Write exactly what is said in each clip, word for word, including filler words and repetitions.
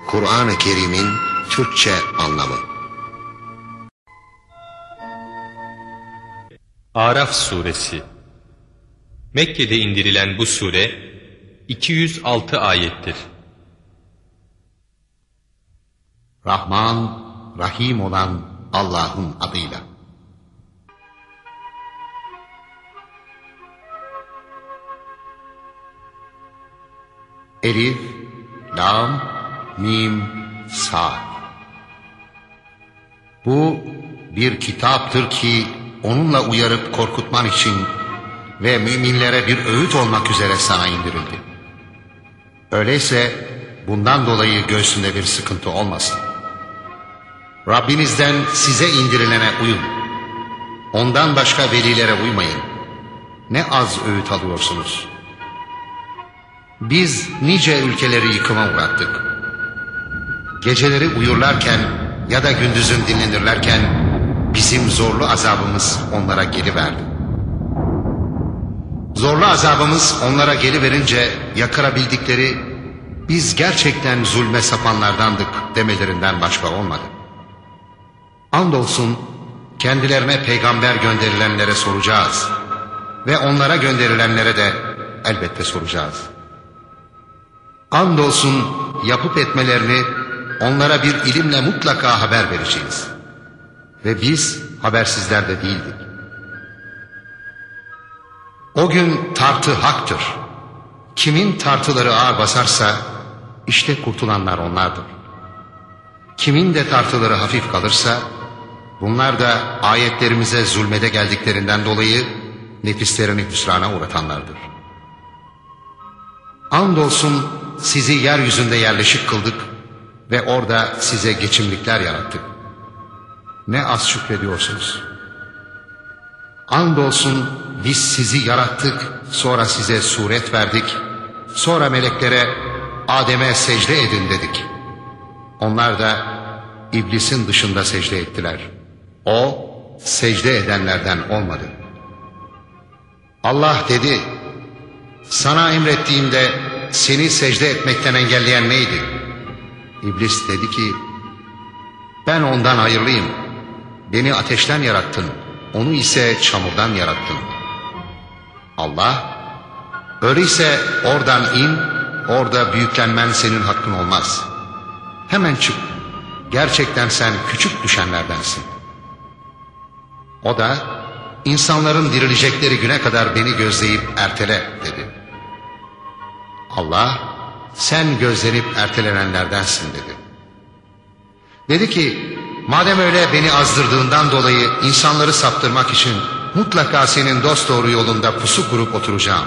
Kur'an-ı Kerim'in Türkçe anlamı. Araf Suresi. Mekke'de indirilen bu sure iki yüz altı ayettir. Rahman, Rahim olan Allah'ın adıyla. Elif, Lam, Mim, Sad. Bu bir kitaptır ki onunla uyarıp korkutman için ve müminlere bir öğüt olmak üzere sana indirildi. Öyleyse bundan dolayı göğsünde bir sıkıntı olmasın. Rabbinizden size indirilene uyun. Ondan başka velilere uymayın. Ne az öğüt alıyorsunuz. Biz nice ülkeleri yıkıma uğrattık. Geceleri uyurlarken ya da gündüzün dinlenirlerken bizim zorlu azabımız onlara geliverdi. Zorlu azabımız onlara geliverince yakarabildikleri biz gerçekten zulme sapanlardandık demelerinden başka olmadı. Andolsun kendilerine peygamber gönderilenlere soracağız ve onlara gönderilenlere de elbette soracağız. Andolsun yapıp etmelerini onlara bir ilimle mutlaka haber vereceğiz. Ve biz habersizler de değildik. O gün tartı haktır. Kimin tartıları ağır basarsa işte kurtulanlar onlardır. Kimin de tartıları hafif kalırsa bunlar da ayetlerimize zulmede geldiklerinden dolayı nefislerini hüsrana uğratanlardır. Andolsun sizi yeryüzünde yerleşik kıldık ve orada size geçimlikler yarattık. Ne az şükrediyorsunuz. Andolsun biz sizi yarattık, sonra size suret verdik, sonra meleklere Adem'e secde edin dedik. Onlar da iblisin dışında secde ettiler. O secde edenlerden olmadı. Allah dedi, sana emrettiğimde seni secde etmekten engelleyen neydi? İblis dedi ki, ben ondan hayırlıyım. Beni ateşten yarattın, onu ise çamurdan yarattın. Allah, öyleyse oradan in, orada büyüklenmen senin hakkın olmaz. Hemen çık, gerçekten sen küçük düşenlerdensin. O da, insanların dirilecekleri güne kadar beni gözleyip ertele dedi. Allah, sen gözlenip ertelenenlerdensin dedi. Dedi ki, madem öyle beni azdırdığından dolayı insanları saptırmak için mutlaka senin dosdoğru yolunda pusu kurup oturacağım.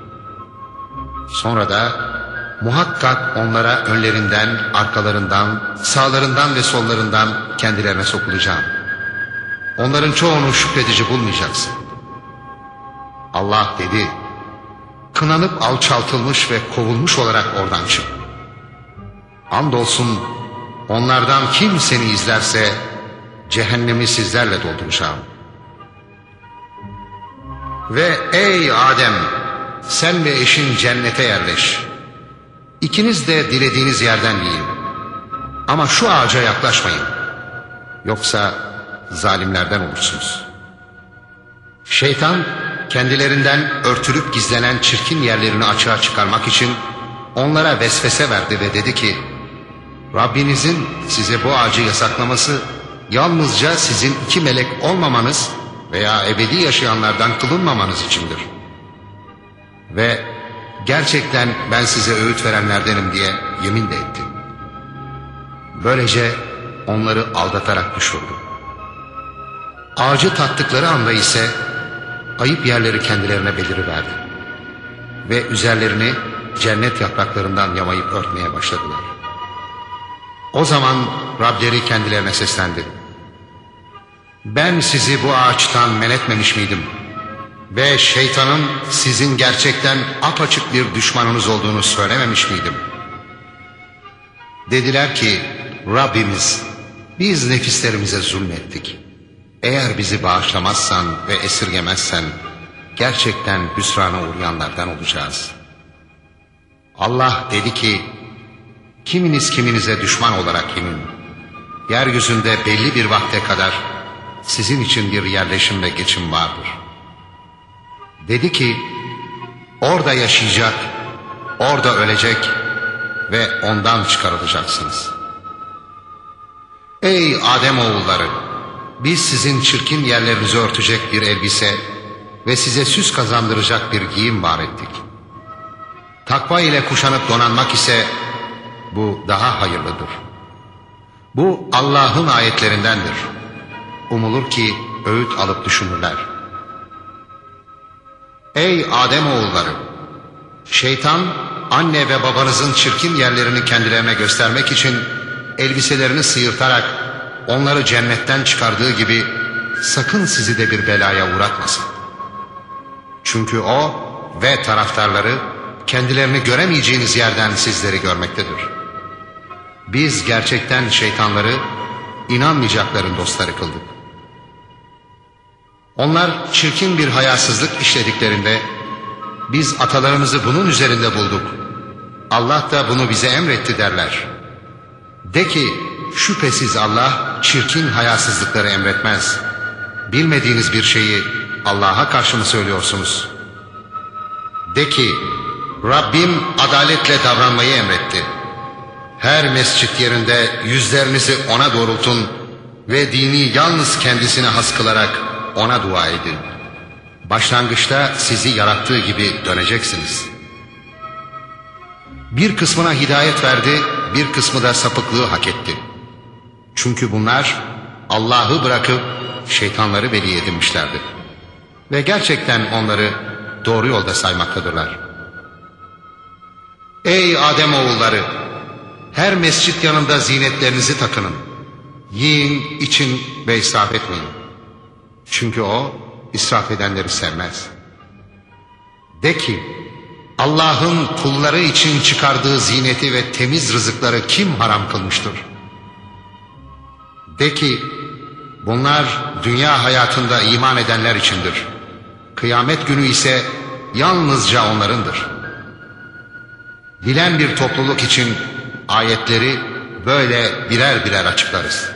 Sonra da muhakkak onlara önlerinden, arkalarından, sağlarından ve sollarından kendilerine sokulacağım. Onların çoğunu şükredici bulmayacaksın. Allah dedi, kınanıp alçaltılmış ve kovulmuş olarak oradan çık. Andolsun onlardan kim seni izlerse cehennemi sizlerle dolduracağım. Ve ey Adem, sen ve eşin cennete yerleş. İkiniz de dilediğiniz yerden yiyin. Ama şu ağaca yaklaşmayın. Yoksa zalimlerden olursunuz. Şeytan kendilerinden örtülüp gizlenen çirkin yerlerini açığa çıkarmak için onlara vesvese verdi ve dedi ki, Rabbinizin size bu ağacı yasaklaması yalnızca sizin iki melek olmamanız veya ebedi yaşayanlardan kılınmamanız içindir. Ve gerçekten ben size öğüt verenlerdenim diye yemin de etti. Böylece onları aldatarak düşürdü. Ağacı tattıkları anda ise ayıp yerleri kendilerine beliriverdi. Ve üzerlerini cennet yapraklarından yamayıp örtmeye başladılar. O zaman Rableri kendilerine seslendi. Ben sizi bu ağaçtan men etmemiş miydim? Ve şeytanın sizin gerçekten apaçık bir düşmanınız olduğunu söylememiş miydim? Dediler ki, Rabbimiz, biz nefislerimize zulmettik. Eğer bizi bağışlamazsan ve esirgemezsen, gerçekten hüsrana uğrayanlardan olacağız. Allah dedi ki, kiminiz kiminize düşman olarak inin. Yeryüzünde belli bir vakte kadar sizin için bir yerleşim ve geçim vardır. Dedi ki, orada yaşayacak, orada ölecek ve ondan çıkarılacaksınız. Ey Ademoğulları! Biz sizin çirkin yerlerinizi örtecek bir elbise ve size süs kazandıracak bir giyim var ettik. Takva ile kuşanıp donanmak ise bu daha hayırlıdır. Bu Allah'ın ayetlerindendir. Umulur ki öğüt alıp düşünürler. Ey Ademoğulları! Şeytan, anne ve babanızın çirkin yerlerini kendilerine göstermek için elbiselerini sıyırtarak onları cennetten çıkardığı gibi sakın sizi de bir belaya uğratmasın. Çünkü o ve taraftarları kendilerini göremeyeceğiniz yerden sizleri görmektedir. Biz gerçekten şeytanları inanmayacakların dostları kıldık. Onlar çirkin bir hayasızlık işlediklerinde biz atalarımızı bunun üzerinde bulduk. Allah da bunu bize emretti derler. De ki, şüphesiz Allah çirkin hayasızlıkları emretmez. Bilmediğiniz bir şeyi Allah'a karşı mı söylüyorsunuz? De ki, Rabbim adaletle davranmayı emretti. Her mescit yerinde yüzlerinizi ona doğrultun ve dini yalnız kendisine has kılarak ona dua edin. Başlangıçta sizi yarattığı gibi döneceksiniz. Bir kısmına hidayet verdi, bir kısmı da sapıklığı hak etti. Çünkü bunlar Allah'ı bırakıp şeytanları veli edinmişlerdi. Ve gerçekten onları doğru yolda saymaktadırlar. Ey Ademoğulları! Her mescit yanında zinetlerinizi takının. Yiyin, için ve israf etmeyin. Çünkü o israf edenleri sevmez. De ki, Allah'ın kulları için çıkardığı zineti ve temiz rızıkları kim haram kılmıştır? De ki, bunlar dünya hayatında iman edenler içindir. Kıyamet günü ise yalnızca onlarındır. Bilen bir topluluk için ayetleri böyle birer birer açıklarız.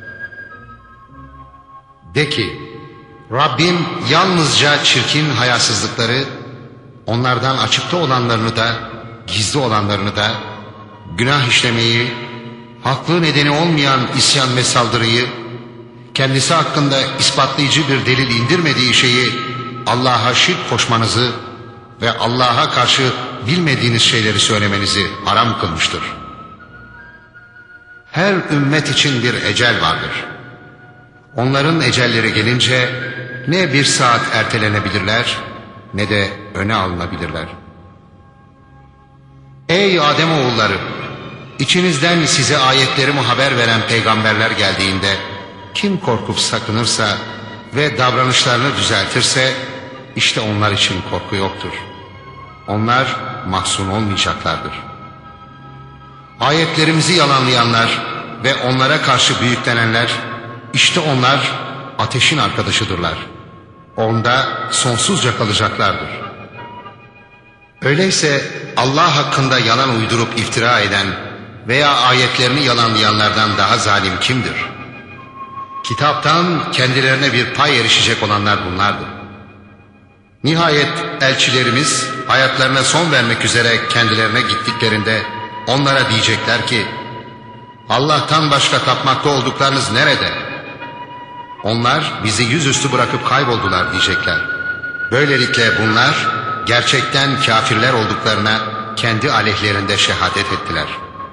De ki, Rabbim yalnızca çirkin hayasızlıkları, onlardan açıkta olanlarını da, gizli olanlarını da, günah işlemeyi, haklı nedeni olmayan isyan ve saldırıyı, kendisi hakkında ispatlayıcı bir delil indirmediği şeyi Allah'a şirk koşmanızı ve Allah'a karşı bilmediğiniz şeyleri söylemenizi haram kılmıştır. Her ümmet için bir ecel vardır. Onların ecelleri gelince ne bir saat ertelenebilirler ne de öne alınabilirler. Ey Ademoğulları! İçinizden size ayetlerimi haber veren peygamberler geldiğinde kim korkup sakınırsa ve davranışlarını düzeltirse işte onlar için korku yoktur. Onlar mahzun olmayacaklardır. Ayetlerimizi yalanlayanlar ve onlara karşı büyüklenenler, işte onlar ateşin arkadaşıdırlar. Onda sonsuzca kalacaklardır. Öyleyse Allah hakkında yalan uydurup iftira eden veya ayetlerini yalanlayanlardan daha zalim kimdir? Kitaptan kendilerine bir pay erişecek olanlar bunlardır. Nihayet elçilerimiz hayatlarına son vermek üzere kendilerine gittiklerinde onlara diyecekler ki, Allah'tan başka tapmakta olduklarınız nerede? Onlar bizi yüzüstü bırakıp kayboldular diyecekler. Böylelikle bunlar gerçekten kafirler olduklarına kendi aleyhlerinde şehadet ettiler.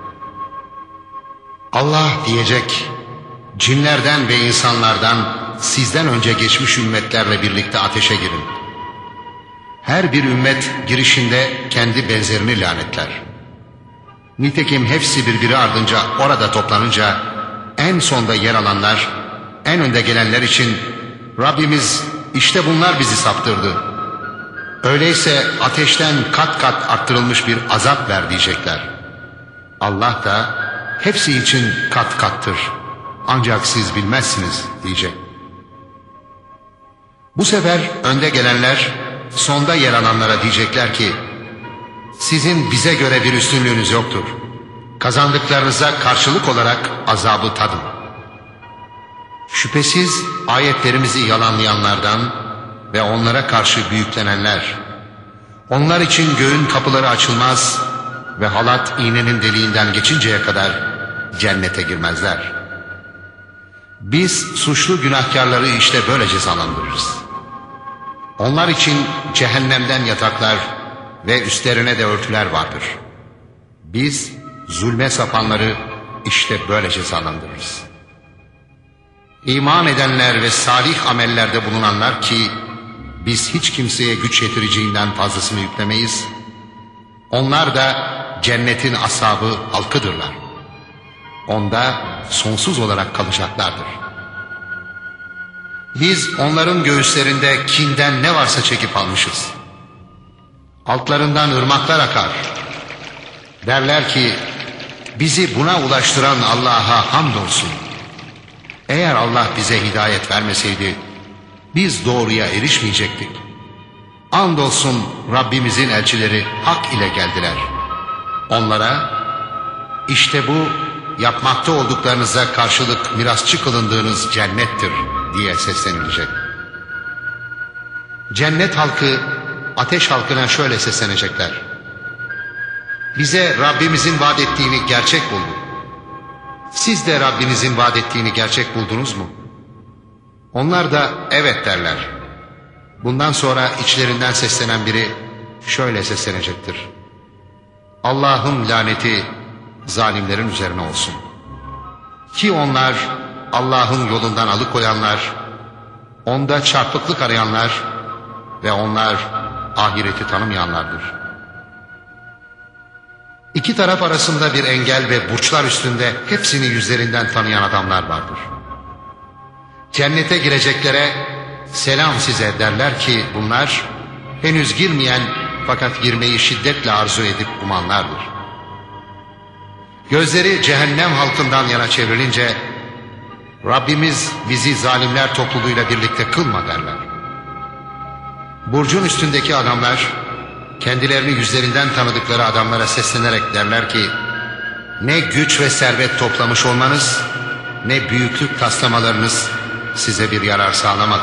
Allah diyecek, cinlerden ve insanlardan sizden önce geçmiş ümmetlerle birlikte ateşe girin. Her bir ümmet girişinde kendi benzerini lanetler. Nitekim hepsi birbiri ardınca orada toplanınca en sonda yer alanlar, en önde gelenler için Rabbimiz işte bunlar bizi saptırdı. Öyleyse ateşten kat kat arttırılmış bir azap ver diyecekler. Allah da hepsi için kat kattır. Ancak siz bilmezsiniz diyecek. Bu sefer önde gelenler sonda yer alanlara diyecekler ki, sizin bize göre bir üstünlüğünüz yoktur. Kazandıklarınıza karşılık olarak azabı tadın. Şüphesiz ayetlerimizi yalanlayanlardan ve onlara karşı büyüklenenler, onlar için göğün kapıları açılmaz ve halat iğnenin deliğinden geçinceye kadar cennete girmezler. Biz suçlu günahkarları işte böyle cezalandırırız. Onlar için cehennemden yataklar ve üstlerine de örtüler vardır. Biz zulme sapanları işte böyle cezalandırırız. İman edenler ve salih amellerde bulunanlar ki biz hiç kimseye güç yetireceğinden fazlasını yüklemeyiz, onlar da cennetin ashabı halkıdırlar. Onda sonsuz olarak kalacaklardır. Biz onların göğüslerinde kinden ne varsa çekip almışız. Altlarından ırmaklar akar. Derler ki, bizi buna ulaştıran Allah'a hamdolsun. Eğer Allah bize hidayet vermeseydi, biz doğruya erişmeyecektik. Andolsun Rabbimizin elçileri hak ile geldiler. Onlara, işte bu yapmakta olduklarınıza karşılık mirasçı kılındığınız cennettir diye seslenilecek. Cennet halkı ateş halkına şöyle seslenecekler: bize Rabbimizin vaat ettiğini gerçek bulduk. Siz de Rabbinizin vaat ettiğini gerçek buldunuz mu? Onlar da evet derler. Bundan sonra içlerinden seslenen biri şöyle seslenecektir: Allah'ın laneti zalimlerin üzerine olsun. Ki onlar Allah'ın yolundan alıkoyanlar, onda çarpıklık arayanlar ve onlar ahireti tanımayanlardır. İki taraf arasında bir engel ve burçlar üstünde hepsini yüzlerinden tanıyan adamlar vardır. Cennete gireceklere selam size derler ki bunlar henüz girmeyen fakat girmeyi şiddetle arzu edip umanlardır. Gözleri cehennem halkından yana çevrilince Rabbimiz bizi zalimler topluluğuyla birlikte kılma derler. Burcun üstündeki adamlar kendilerini yüzlerinden tanıdıkları adamlara seslenerek derler ki ne güç ve servet toplamış olmanız ne büyüklük taslamalarınız size bir yarar sağlamadı.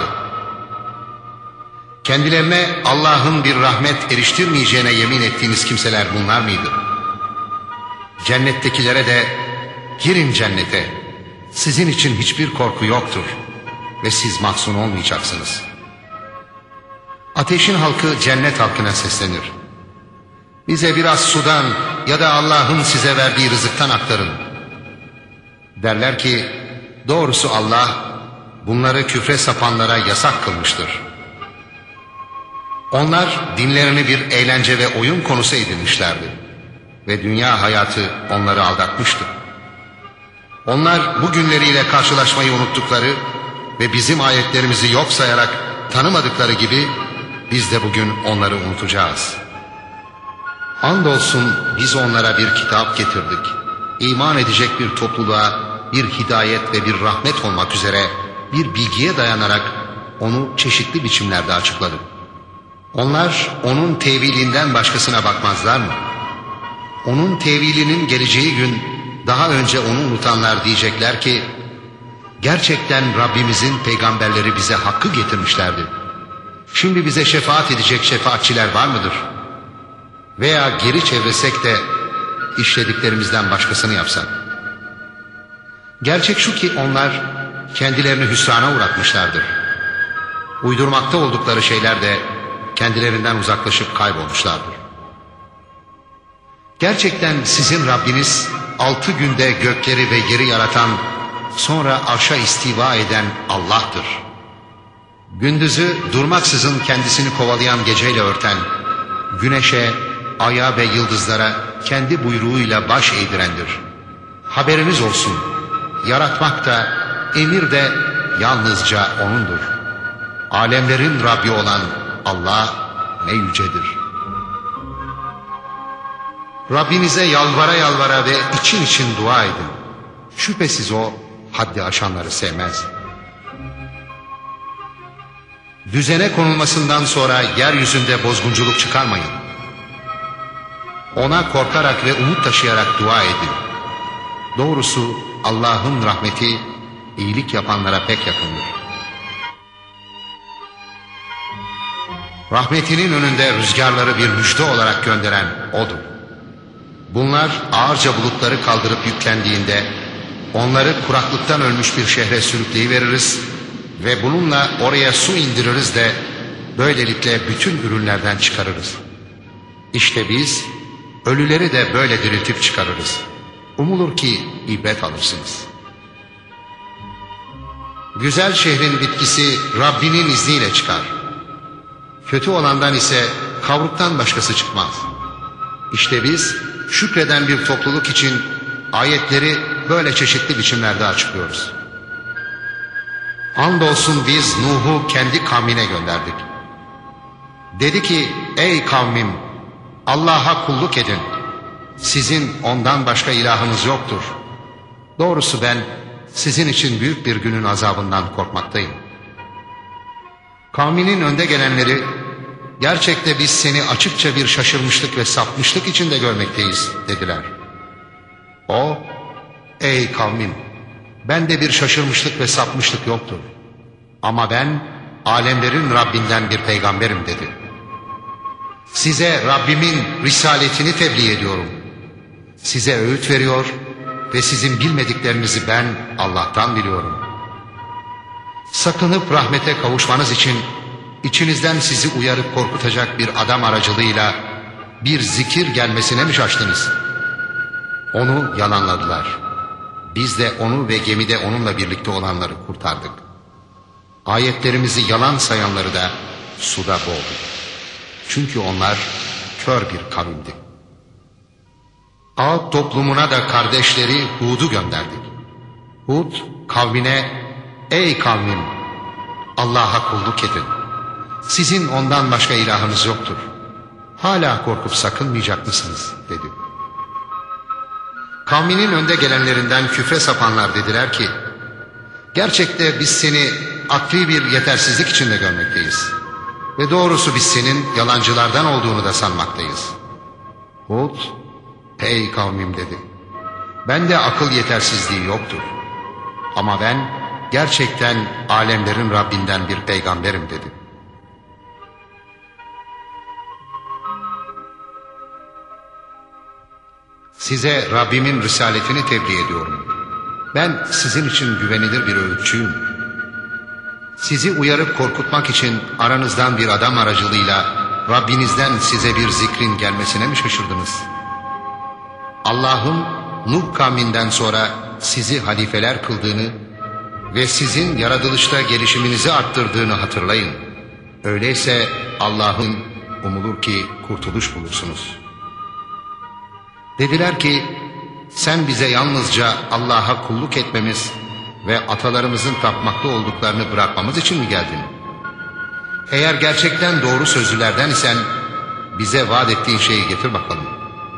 Kendilerine Allah'ın bir rahmet eriştirmeyeceğine yemin ettiğiniz kimseler bunlar mıydı? Cennettekilere de girin cennete, sizin için hiçbir korku yoktur ve siz mahzun olmayacaksınız. Ateşin halkı cennet halkına seslenir: bize biraz sudan ya da Allah'ın size verdiği rızıktan aktarın. Derler ki doğrusu Allah bunları küfre sapanlara yasak kılmıştır. Onlar dinlerini bir eğlence ve oyun konusu edinmişlerdi ve dünya hayatı onları aldatmıştı. Onlar bu günleriyle karşılaşmayı unuttukları ve bizim ayetlerimizi yok sayarak tanımadıkları gibi biz de bugün onları unutacağız. Andolsun biz onlara bir kitap getirdik. İman edecek bir topluluğa bir hidayet ve bir rahmet olmak üzere bir bilgiye dayanarak onu çeşitli biçimlerde açıkladık. Onlar onun tevilinden başkasına bakmazlar mı? Onun tevilinin geleceği gün daha önce onu unutanlar diyecekler ki gerçekten Rabbimizin peygamberleri bize hakkı getirmişlerdi. Şimdi bize şefaat edecek şefaatçiler var mıdır? Veya geri çevresek de işlediklerimizden başkasını yapsak. Gerçek şu ki onlar kendilerini hüsrana uğratmışlardır. Uydurmakta oldukları şeyler de kendilerinden uzaklaşıp kaybolmuşlardır. Gerçekten sizin Rabbiniz altı günde gökleri ve yeri yaratan, sonra arşa istiva eden Allah'tır. Gündüzü durmaksızın kendisini kovalayan geceyle örten, güneşe, aya ve yıldızlara kendi buyruğuyla baş eğdirendir. Haberiniz olsun, yaratmak da, emir de yalnızca O'nundur. Alemlerin Rabbi olan Allah ne yücedir. Rabbinize yalvara yalvara ve için için dua edin. Şüphesiz O haddi aşanları sevmez. Düzene konulmasından sonra yeryüzünde bozgunculuk çıkarmayın. Ona korkarak ve umut taşıyarak dua edin. Doğrusu Allah'ın rahmeti iyilik yapanlara pek yakındır. Rahmetinin önünde rüzgarları bir müjde olarak gönderen O'dur. Bunlar ağırca bulutları kaldırıp yüklendiğinde onları kuraklıktan ölmüş bir şehre sürükleyiveririz ve bununla oraya su indiririz de böylelikle bütün ürünlerden çıkarırız. İşte biz ölüleri de böyle diriltip çıkarırız. Umulur ki ibret alırsınız. Güzel şehrin bitkisi Rabbinin izniyle çıkar. Kötü olandan ise kavruktan başkası çıkmaz. İşte biz şükreden bir topluluk için ayetleri böyle çeşitli biçimlerde açıklıyoruz. Andolsun biz Nuh'u kendi kavmine gönderdik. Dedi ki, ey kavmim, Allah'a kulluk edin. Sizin ondan başka ilahınız yoktur. Doğrusu ben sizin için büyük bir günün azabından korkmaktayım. Kavminin önde gelenleri, gerçekte biz seni açıkça bir şaşırmışlık ve sapmışlık içinde görmekteyiz dediler. O, ey kavmim, bende bir şaşırmışlık ve sapmışlık yoktur. Ama ben alemlerin Rabbinden bir peygamberim dedi. Size Rabbimin risaletini tebliğ ediyorum. Size öğüt veriyor ve sizin bilmediklerinizi ben Allah'tan biliyorum. Sakınıp rahmete kavuşmanız için içinizden sizi uyarıp korkutacak bir adam aracılığıyla bir zikir gelmesine mi şaştınız? Onu yalanladılar. Biz de onu ve gemide onunla birlikte olanları kurtardık. Ayetlerimizi yalan sayanları da suda boğduk. Çünkü onlar kör bir kavimdi. Ağ toplumuna da kardeşleri Hud'u gönderdik. Hud kavmine, ey kavmim, Allah'a kulluk edin. Sizin ondan başka ilahınız yoktur. Hala korkup sakınmayacak mısınız? dedi. Kavminin önde gelenlerinden küfre sapanlar dediler ki, gerçekte biz seni akli bir yetersizlik içinde görmekteyiz. Ve doğrusu biz senin yalancılardan olduğunu da sanmaktayız. Hud, ey kavmim dedi, bende akıl yetersizliği yoktur. Ama ben gerçekten alemlerin Rabbinden bir peygamberim dedi. Size Rabbimin risaletini tebliğ ediyorum. Ben sizin için güvenilir bir öğütçüyüm. Sizi uyarıp korkutmak için aranızdan bir adam aracılığıyla Rabbinizden size bir zikrin gelmesine mi şaşırdınız? Allah'ın Nuh kavminden sonra sizi halifeler kıldığını ve sizin yaratılışta gelişiminizi arttırdığını hatırlayın. Öyleyse Allah'ın umulur ki kurtuluş bulursunuz. Dediler ki, sen bize yalnızca Allah'a kulluk etmemiz ve atalarımızın tapmakta olduklarını bırakmamız için mi geldin? Eğer gerçekten doğru sözlülerden isen bize vaat ettiğin şeyi getir bakalım.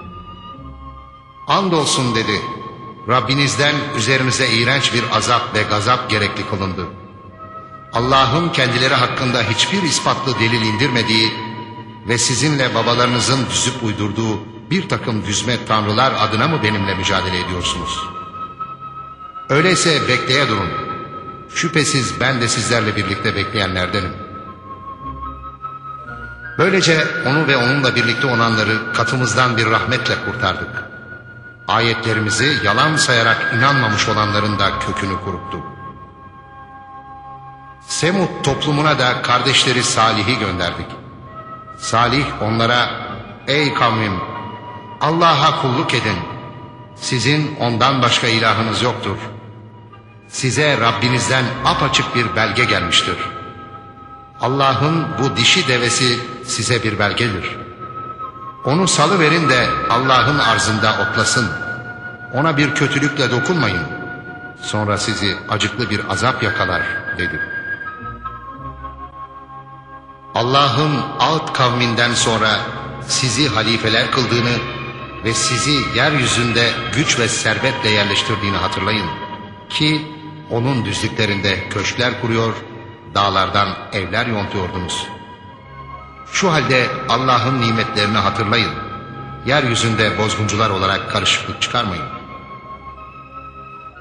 Andolsun dedi, Rabbinizden üzerinize iğrenç bir azap ve gazap gerekli kılındı. Allah'ın kendileri hakkında hiçbir ispatlı delil indirmediği ve sizinle babalarınızın düzüp uydurduğu bir takım düzme tanrılar adına mı benimle mücadele ediyorsunuz? Öyleyse bekleye durun. Şüphesiz ben de sizlerle birlikte bekleyenlerdenim. Böylece onu ve onunla birlikte olanları katımızdan bir rahmetle kurtardık. Ayetlerimizi yalan sayarak inanmamış olanların da kökünü kuruttuk. Semud toplumuna da kardeşleri Salih'i gönderdik. Salih onlara, ey kavmim, Allah'a kulluk edin. Sizin ondan başka ilahınız yoktur. Size Rabbinizden apaçık bir belge gelmiştir. Allah'ın bu dişi devesi size bir belgedir. Onu salıverin de Allah'ın arzında otlasın. Ona bir kötülükle dokunmayın. Sonra sizi acıklı bir azap yakalar dedi. Allah'ın Ad kavminden sonra sizi halifeler kıldığını ve sizi yeryüzünde güç ve servetle yerleştirdiğini hatırlayın. Ki onun düzlüklerinde köşkler kuruyor, dağlardan evler yontuyordunuz. Şu halde Allah'ın nimetlerini hatırlayın. Yeryüzünde bozguncular olarak karışıklık çıkarmayın.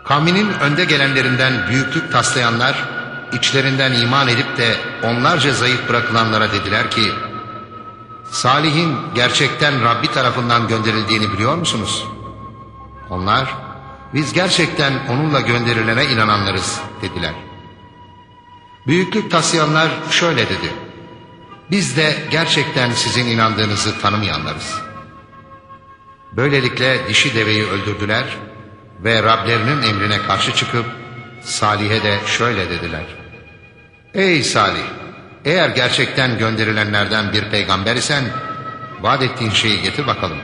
Kavminin önde gelenlerinden büyüklük taslayanlar, içlerinden iman edip de onlarca zayıf bırakılanlara dediler ki, Salih'in gerçekten Rabbi tarafından gönderildiğini biliyor musunuz? Onlar, biz gerçekten onunla gönderilene inananlarız dediler. Büyüklük taslayanlar şöyle dedi, biz de gerçekten sizin inandığınızı tanımayanlarız. Böylelikle dişi deveyi öldürdüler ve Rablerinin emrine karşı çıkıp Salih'e de şöyle dediler. Ey Salih! Eğer gerçekten gönderilenlerden bir peygamber isen vaat ettiğin şeyi getir bakalım.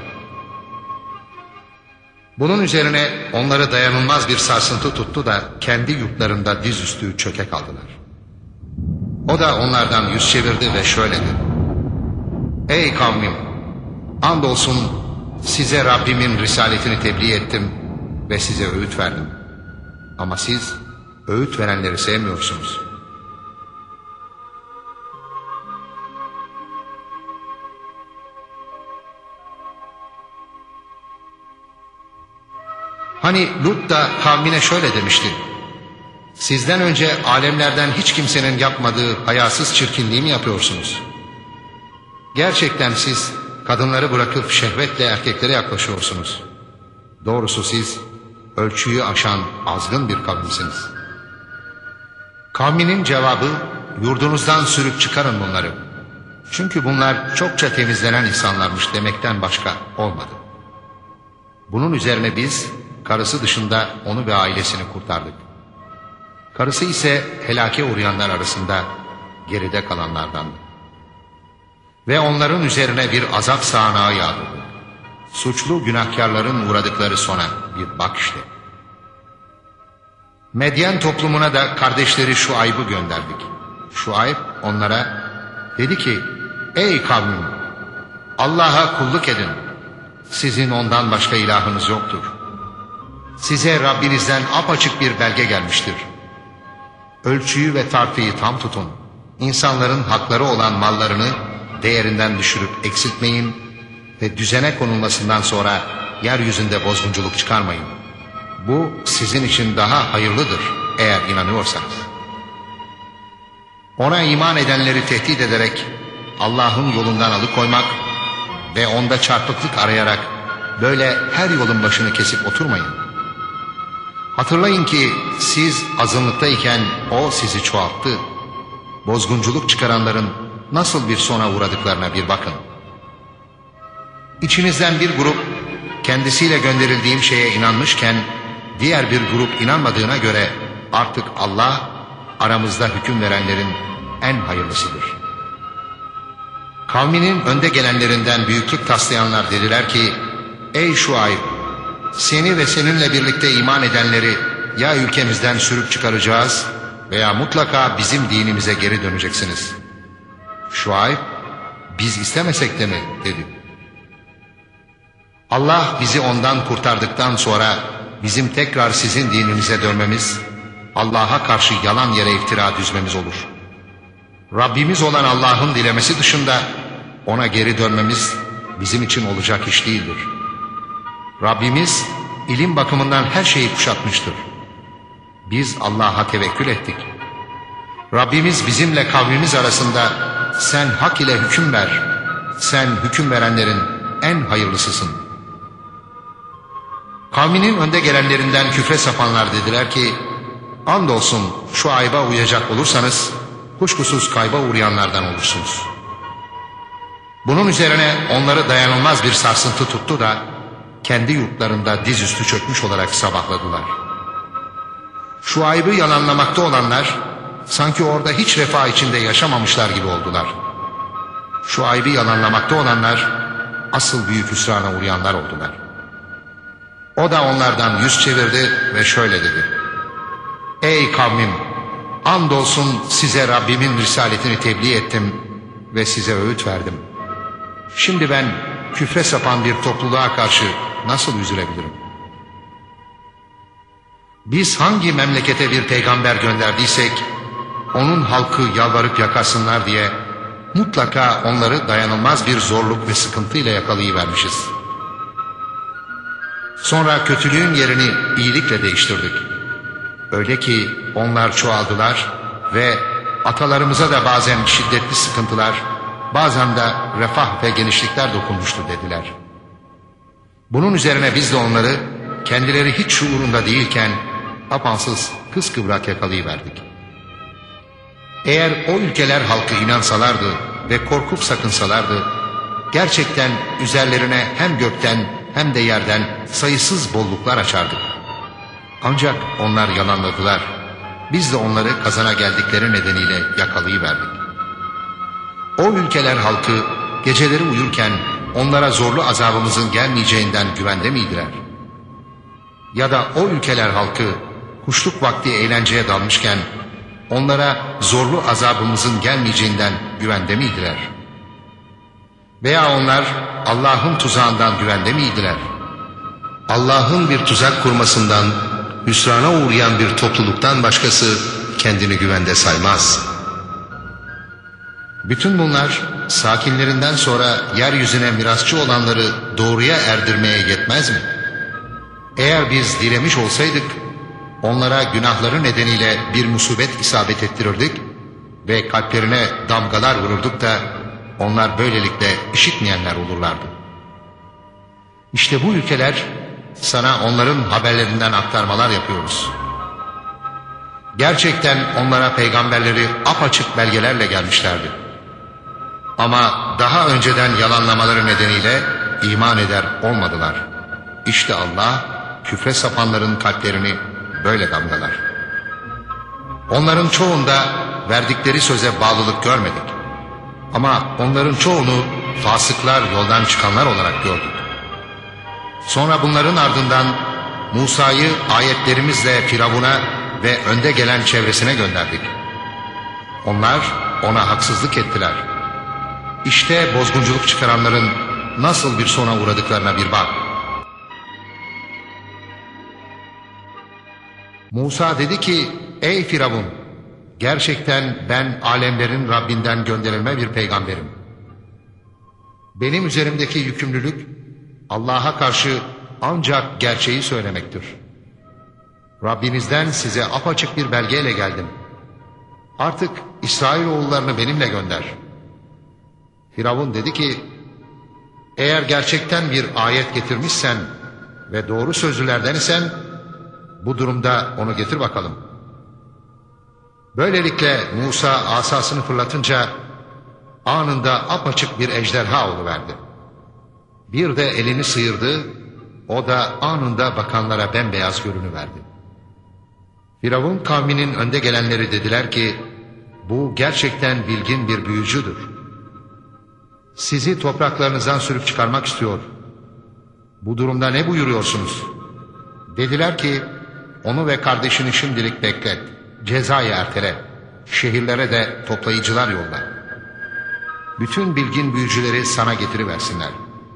Bunun üzerine onları dayanılmaz bir sarsıntı tuttu da kendi yurtlarında dizüstü çöke kaldılar. O da onlardan yüz çevirdi ve şöyle dedi. Ey kavmim! Andolsun size Rabbimin risaletini tebliğ ettim ve size öğüt verdim. Ama siz öğüt verenleri sevmiyorsunuz. Hani Lut da kavmine şöyle demişti. Sizden önce alemlerden hiç kimsenin yapmadığı hayasız çirkinliği mi yapıyorsunuz? Gerçekten siz kadınları bırakıp şehvetle erkeklere yaklaşıyorsunuz. Doğrusu siz ölçüyü aşan azgın bir kavimsiniz. Kavminin cevabı, yurdunuzdan sürüp çıkarın bunları. Çünkü bunlar çokça temizlenen insanlarmış demekten başka olmadı. Bunun üzerine biz karısı dışında onu ve ailesini kurtardık. Karısı ise helake uğrayanlar arasında geride kalanlardandı. Ve onların üzerine bir azap sağanağı yağdırdık. Suçlu günahkarların uğradıkları sona bir bak işte. Medyen toplumuna da kardeşleri Şuayb'ı gönderdik. Şuayb onlara dedi ki, ey kavmim! Allah'a kulluk edin. Sizin ondan başka ilahınız yoktur. Size Rabbinizden apaçık bir belge gelmiştir. Ölçüyü ve tartıyı tam tutun. İnsanların hakları olan mallarını değerinden düşürüp eksiltmeyin ve düzene konulmasından sonra yeryüzünde bozgunculuk çıkarmayın. Bu sizin için daha hayırlıdır eğer inanıyorsanız. Ona iman edenleri tehdit ederek Allah'ın yolundan alıkoymak ve onda çarpıklık arayarak böyle her yolun başını kesip oturmayın. Hatırlayın ki siz azınlıktayken o sizi çoğalttı. Bozgunculuk çıkaranların nasıl bir sona uğradıklarına bir bakın. İçinizden bir grup kendisiyle gönderildiğim şeye inanmışken diğer bir grup inanmadığına göre artık Allah aramızda hüküm verenlerin en hayırlısıdır. Kavminin önde gelenlerinden büyüklük taslayanlar dediler ki, ey Şuayb! Seni ve seninle birlikte iman edenleri ya ülkemizden sürüp çıkaracağız veya mutlaka bizim dinimize geri döneceksiniz. Şuayb, biz istemesek de mi dedi. Allah bizi ondan kurtardıktan sonra bizim tekrar sizin dininize dönmemiz, Allah'a karşı yalan yere iftira düzmemiz olur. Rabbimiz olan Allah'ın dilemesi dışında ona geri dönmemiz bizim için olacak iş değildir. Rabbimiz ilim bakımından her şeyi kuşatmıştır. Biz Allah'a tevekkül ettik. Rabbimiz bizimle kavmimiz arasında sen hak ile hüküm ver, sen hüküm verenlerin en hayırlısısın. Kavminin önde gelenlerinden küfre sapanlar dediler ki, andolsun şu ayba uyacak olursanız kuşkusuz kayba uğrayanlardan olursunuz. Bunun üzerine onları dayanılmaz bir sarsıntı tuttu da kendi yurtlarında dizüstü çökmüş olarak sabahladılar. Şuayb'ı yalanlamakta olanlar sanki orada hiç refah içinde yaşamamışlar gibi oldular. Şuayb'ı yalanlamakta olanlar asıl büyük hüsrana uğrayanlar oldular. O da onlardan yüz çevirdi ve şöyle dedi. Ey kavmim! Andolsun size Rabbimin risaletini tebliğ ettim ve size öğüt verdim. Şimdi ben küfre sapan bir topluluğa karşı nasıl üzülebilirim? Biz hangi memlekete bir peygamber gönderdiysek, onun halkı yalvarıp yakasınlar diye mutlaka onları dayanılmaz bir zorluk ve sıkıntıyla yakalayıvermişiz. Sonra kötülüğün yerini iyilikle değiştirdik. Öyle ki onlar çoğaldılar ve atalarımıza da bazen şiddetli sıkıntılar, bazen de refah ve genişlikler dokunmuştu dediler. Bunun üzerine biz de onları kendileri hiç şuurunda değilken apansız kıskıvrak yakalayıverdik. Eğer o ülkeler halkı inansalardı ve korkup sakınsalardı, gerçekten üzerlerine hem gökten hem de yerden sayısız bolluklar açardık. Ancak onlar yalanladılar. Biz de onları kazana geldikleri nedeniyle yakalayıverdik. O ülkeler halkı geceleri uyurken onlara zorlu azabımızın gelmeyeceğinden güvende miydiler? Ya da o ülkeler halkı kuşluk vakti eğlenceye dalmışken onlara zorlu azabımızın gelmeyeceğinden güvende miydiler? Veya onlar Allah'ın tuzağından güvende miydiler? Allah'ın bir tuzak kurmasından, hüsrana uğrayan bir topluluktan başkası kendini güvende saymaz. Bütün bunlar sakinlerinden sonra yeryüzüne mirasçı olanları doğruya erdirmeye yetmez mi? Eğer biz dilemiş olsaydık, onlara günahları nedeniyle bir musibet isabet ettirirdik ve kalplerine damgalar vururduk da onlar böylelikle işitmeyenler olurlardı. İşte bu ülkeler, sana onların haberlerinden aktarmalar yapıyoruz. Gerçekten onlara peygamberleri apaçık belgelerle gelmişlerdi. Ama daha önceden yalanlamaları nedeniyle iman eder olmadılar. İşte Allah küfre sapanların kalplerini böyle damgalar. Onların çoğunda verdikleri söze bağlılık görmedik. Ama onların çoğunu fasıklar, yoldan çıkanlar olarak gördük. Sonra bunların ardından Musa'yı ayetlerimizle Firavun'a ve önde gelen çevresine gönderdik. Onlar ona haksızlık ettiler. İşte bozgunculuk çıkaranların nasıl bir sona uğradıklarına bir bak. Musa dedi ki, ey Firavun, gerçekten ben alemlerin Rabbinden gönderilme bir peygamberim. Benim üzerimdeki yükümlülük Allah'a karşı ancak gerçeği söylemektir. Rabbinizden size apaçık bir belgeyle geldim. Artık İsrailoğullarını benimle gönder. Firavun dedi ki, eğer gerçekten bir ayet getirmişsen ve doğru sözlülerden isen, bu durumda onu getir bakalım. Böylelikle Musa asasını fırlatınca anında apaçık bir ejderha oluverdi. Bir de elini sıyırdı, o da anında bakanlara bembeyaz görünüverdi. Firavun kavminin önde gelenleri dediler ki, bu gerçekten bilgin bir büyücüdür. Sizi topraklarınızdan sürüp çıkarmak istiyor. Bu durumda ne buyuruyorsunuz? Dediler ki, onu ve kardeşini şimdilik beklet, cezayı ertele, şehirlere de toplayıcılar yolla. Bütün bilgin büyücüleri sana getiriversinler.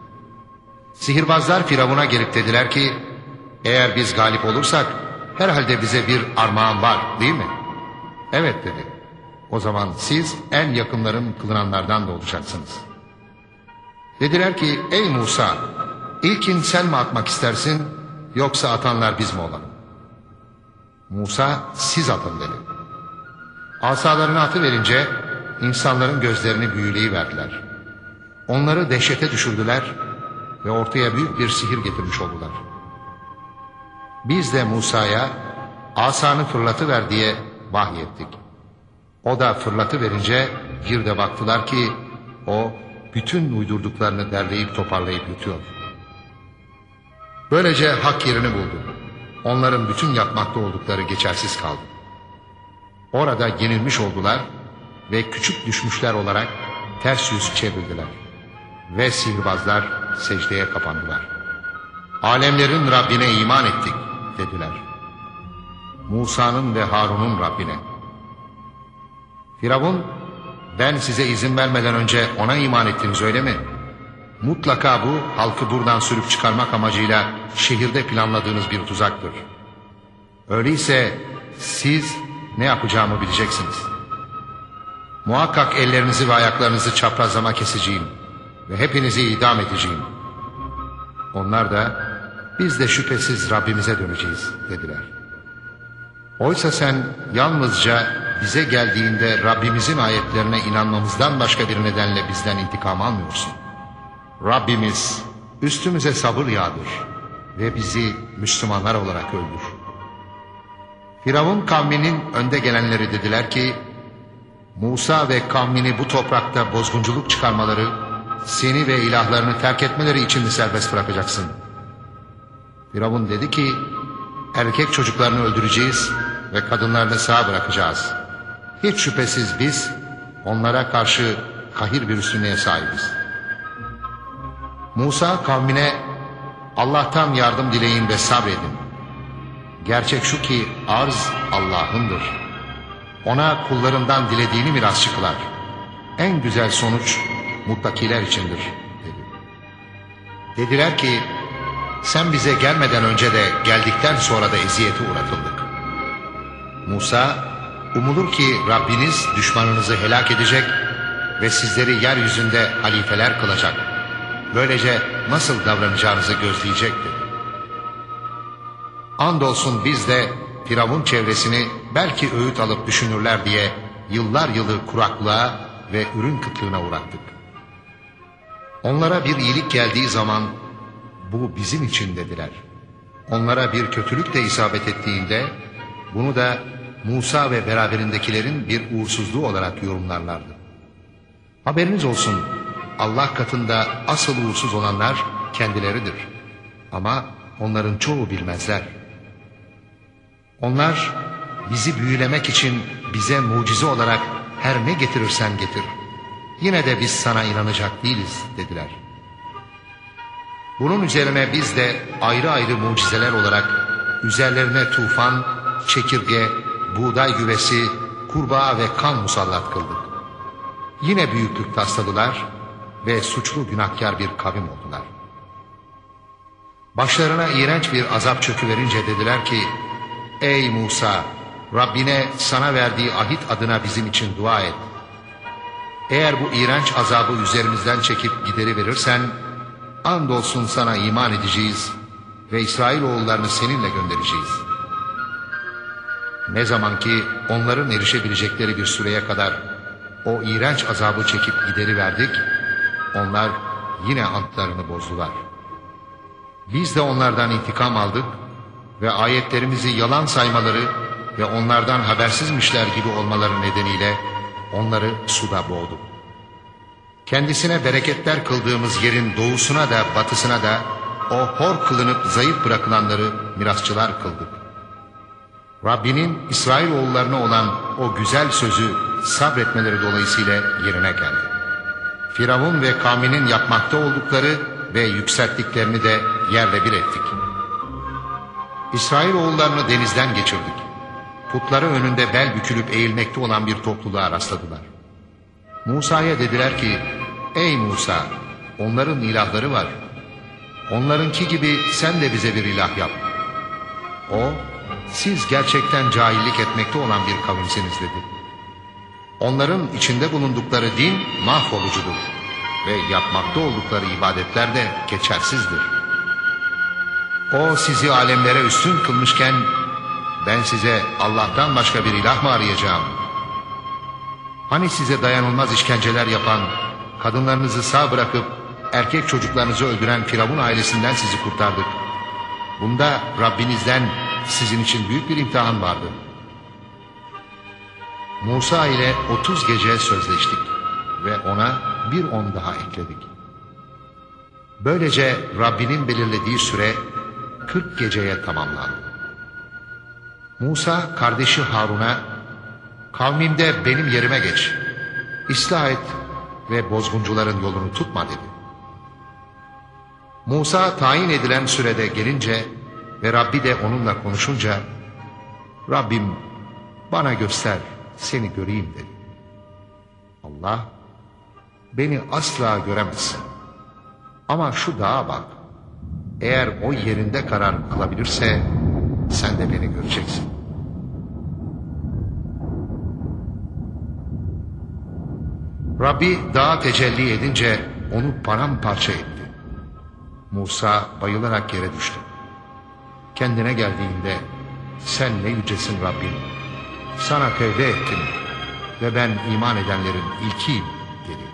Sihirbazlar Firavun'a gelip dediler ki, eğer biz galip olursak herhalde bize bir armağan var değil mi? Evet dedi. O zaman siz en yakınların kılınanlardan da olacaksınız. Dediler ki, ey Musa, ilkin sen mi atmak istersin yoksa atanlar biz mi olalım? Musa, siz atın dedi. Asalarını atıverince insanların gözlerini büyüleyiverdiler. Onları dehşete düşürdüler ve ortaya büyük bir sihir getirmiş oldular. Biz de Musa'ya asanı fırlatıver diye vahyettik. O da fırlatıverince bir de baktılar ki o bütün uydurduklarını derleyip toparlayıp yutuyor. Böylece hak yerini buldu. Onların bütün yapmakta oldukları geçersiz kaldı. Orada yenilmiş oldular ve küçük düşmüşler olarak ters yüz çevirdiler. Ve sihirbazlar secdeye kapandılar. Alemlerin Rabbine iman ettik dediler. Musa'nın ve Harun'un Rabbine. Firavun, ben size izin vermeden önce ona iman ettiniz öyle mi? Mutlaka bu halkı buradan sürüp çıkarmak amacıyla şehirde planladığınız bir tuzaktır. Öyleyse siz ne yapacağımı bileceksiniz. Muhakkak ellerinizi ve ayaklarınızı çaprazlama keseceğim ve hepinizi idam edeceğim. Onlar da biz de şüphesiz Rabbimize döneceğiz dediler. Oysa sen yalnızca bize geldiğinde Rabbimizin ayetlerine inanmamızdan başka bir nedenle bizden intikam almıyorsun. Rabbimiz üstümüze sabır yağdır ve bizi Müslümanlar olarak öldür. Firavun kavminin önde gelenleri dediler ki, Musa ve kavmini bu toprakta bozgunculuk çıkarmaları, seni ve ilahlarını terk etmeleri için mi serbest bırakacaksın? Firavun dedi ki, erkek çocuklarını öldüreceğiz ve kadınlarını sağ bırakacağız. Hiç şüphesiz biz onlara karşı kahir bir üstünlüğe sahibiz. Musa kavmine, Allah'tan yardım dileyin ve sabredin. Gerçek şu ki arz Allah'ındır. Ona kullarından dilediğini mirasçı kılar. En güzel sonuç muttakiler içindir dedi. Dediler ki, sen bize gelmeden önce de geldikten sonra da eziyete uğratıldık. Musa, umulur ki Rabbiniz düşmanınızı helak edecek ve sizleri yeryüzünde halifeler kılacak. Böylece nasıl davranacağınızı gözleyecek dedi. Andolsun biz de Firavun çevresini belki öğüt alıp düşünürler diye yıllar yılı kuraklığa ve ürün kıtlığına uğrattık. Onlara bir iyilik geldiği zaman bu bizim için dediler. Onlara bir kötülük de isabet ettiğinde bunu da Musa ve beraberindekilerin bir uğursuzluğu olarak yorumlarlardı. Haberiniz olsun, Allah katında asıl uğursuz olanlar kendileridir. Ama onların çoğu bilmezler. Onlar bizi büyülemek için bize mucize olarak her ne getirirsen getir, yine de biz sana inanacak değiliz dediler. Bunun üzerine biz de ayrı ayrı mucizeler olarak üzerlerine tufan, çekirge, buğday güvesi, kurbağa ve kan musallat kıldık. Yine büyüklük tasladılar ve suçlu günahkar bir kavim oldular. Başlarına iğrenç bir azap çöküverince dediler ki, ey Musa, Rabbine sana verdiği ahit adına bizim için dua et. Eğer bu iğrenç azabı üzerimizden çekip gideriverirsen, andolsun sana iman edeceğiz ve İsrailoğullarını seninle göndereceğiz. Ne zaman ki onların erişebilecekleri bir süreye kadar o iğrenç azabı çekip gideriverdik, onlar yine antlarını bozdular. Biz de onlardan intikam aldık ve ayetlerimizi yalan saymaları ve onlardan habersizmişler gibi olmaları nedeniyle onları suda boğduk. Kendisine bereketler kıldığımız yerin doğusuna da batısına da o hor kılınıp zayıf bırakılanları mirasçılar kıldık. Rabbinin İsrailoğullarına olan o güzel sözü sabretmeleri dolayısıyla yerine geldi. Firavun ve kavminin yapmakta oldukları ve yükselttiklerini de yerle bir ettik. İsrailoğullarını denizden geçirdik. Putları önünde bel bükülüp eğilmekte olan bir topluluğa rastladılar. Musa'ya dediler ki, ey Musa, onların ilahları var. Onlarınki gibi sen de bize bir ilah yap. O, siz gerçekten cahillik etmekte olan bir kavimsiniz dedi. Onların içinde bulundukları din mahvolucudur ve yapmakta oldukları ibadetler de geçersizdir. O sizi alemlere üstün kılmışken ben size Allah'tan başka bir ilah mı arayacağım? Hani size dayanılmaz işkenceler yapan, kadınlarınızı sağ bırakıp erkek çocuklarınızı öldüren Firavun ailesinden sizi kurtardık. Bunda Rabbinizden sizin için büyük bir imtihan vardı. Musa ile otuz gece sözleştik ve ona bir on daha ekledik. Böylece Rabbinin belirlediği süre kırk geceye tamamlandı. Musa kardeşi Harun'a, kavmimde benim yerime geç, ıslah et ve bozguncuların yolunu tutma dedi. Musa tayin edilen sürede gelince ve Rabbi de onunla konuşunca, Rabbim bana göster, seni göreyim dedi. Allah, beni asla göremezsin. Ama şu dağa bak, eğer o yerinde karar kılabilirse sen de beni göreceksin. Rabbi dağa tecelli edince onu paramparça etti. Musa bayılarak yere düştü. Kendine geldiğinde sen ne yücesin Rabbim. Sana tevbe ettim ve ben iman edenlerin ilkiyim dedi.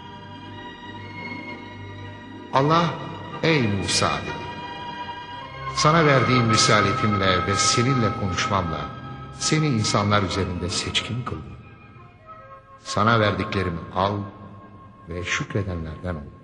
Allah, ey Musa dedi. Sana verdiğim risaletimle ve seninle konuşmamla seni insanlar üzerinde seçkin kıldım. Sana verdiklerimi al ve şükredenlerden ol.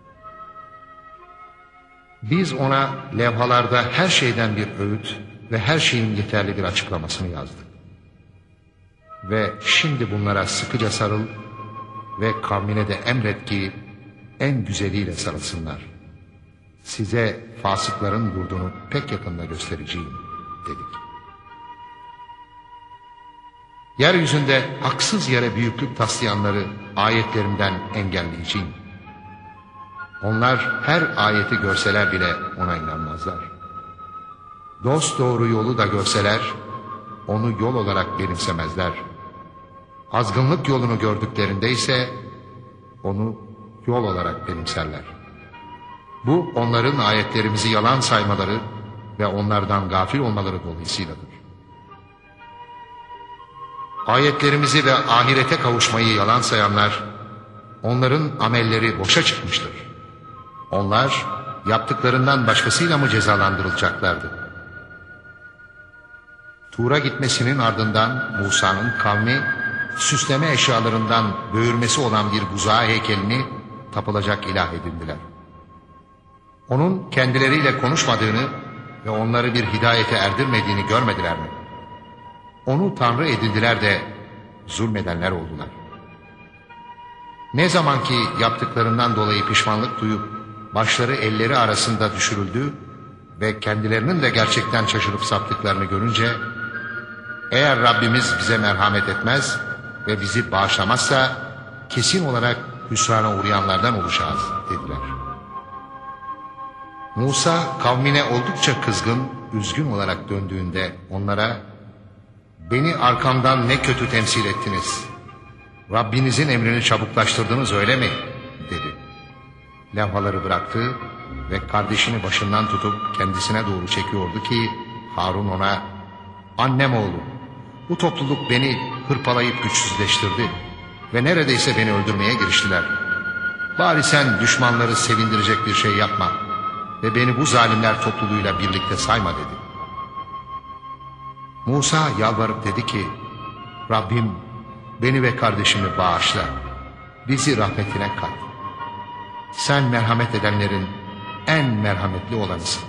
Biz ona levhalarda her şeyden bir öğüt ve her şeyin yeterli bir açıklamasını yazdık. Ve şimdi bunlara sıkıca sarıl ve kavmine de emret ki en güzeliyle sarılsınlar. Size fasıkların yurdunu pek yakında göstereceğim dedik. Yeryüzünde haksız yere büyüklük taslayanları ayetlerimden engelleyeceğim. Onlar her ayeti görseler bile ona inanmazlar. Dosdoğru yolu da görseler onu yol olarak benimsemezler. Azgınlık yolunu gördüklerinde ise onu yol olarak benimserler. Bu onların ayetlerimizi yalan saymaları ve onlardan gafil olmaları dolayısıyladır. Ayetlerimizi ve ahirete kavuşmayı yalan sayanlar, onların amelleri boşa çıkmıştır. Onlar yaptıklarından başkasıyla mı cezalandırılacaklardı? Tur'a gitmesinin ardından Musa'nın kavmi, süsleme eşyalarından böğürmesi olan bir buzağı heykelini tapılacak ilah edindiler. Onun kendileriyle konuşmadığını ve onları bir hidayete erdirmediğini görmediler mi? Onu Tanrı edindiler de zulmedenler oldular. Ne zaman ki yaptıklarından dolayı pişmanlık duyup başları elleri arasında düşürüldü ve kendilerinin de gerçekten şaşırıp saptıklarını görünce, eğer Rabbimiz bize merhamet etmez ve bizi bağışlamazsa kesin olarak hüsrana uğrayanlardan olacağız dediler. Musa kavmine oldukça kızgın, üzgün olarak döndüğünde onlara, beni arkamdan ne kötü temsil ettiniz, Rabbinizin emrini çabuklaştırdınız öyle mi dedi. Levhaları bıraktı ve kardeşini başından tutup kendisine doğru çekiyordu ki Harun ona, annem oğlu, bu topluluk beni hırpalayıp güçsüzleştirdi ve neredeyse beni öldürmeye giriştiler. Bari sen düşmanları sevindirecek bir şey yapma ve beni bu zalimler topluluğuyla birlikte sayma dedi. Musa yalvarıp dedi ki, Rabbim beni ve kardeşimi bağışla, bizi rahmetine kat. Sen merhamet edenlerin en merhametli olanısın.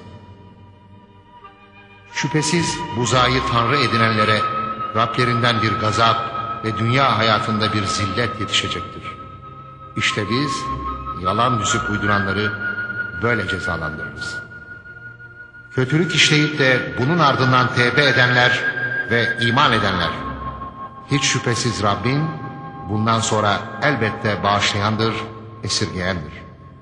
Şüphesiz buzağı Tanrı edinenlere Rablerinden bir gazap ve dünya hayatında bir zillet yetişecektir. İşte biz yalan düzüp uyduranları böyle cezalandırırız. Kötülük işleyip de bunun ardından tevbe edenler ve iman edenler, hiç şüphesiz Rabbin bundan sonra elbette bağışlayandır, esirgeyendir.